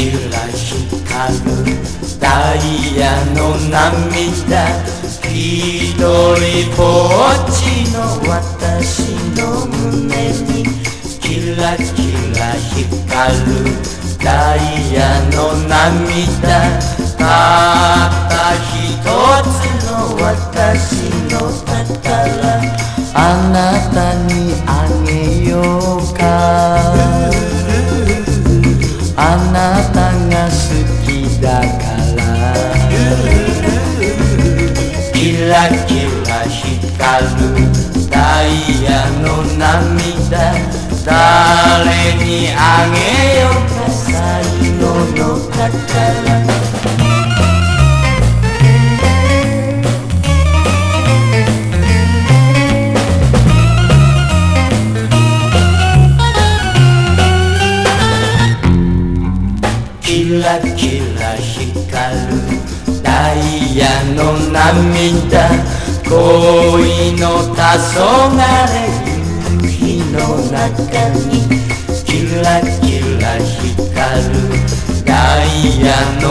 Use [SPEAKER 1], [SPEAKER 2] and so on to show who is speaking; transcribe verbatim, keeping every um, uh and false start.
[SPEAKER 1] キラ光るダイヤの涙、一人ぼっちの私の胸にキラキラ光るダイヤの涙、たった一つの私の宝、あなたにあげようか、あなたが好きだからキラキラ光るダイヤの涙、誰にあげようか最後の宝。キラキラ光るダイヤの涙、恋の黄昏夕日の中にキラキラ光るダイヤの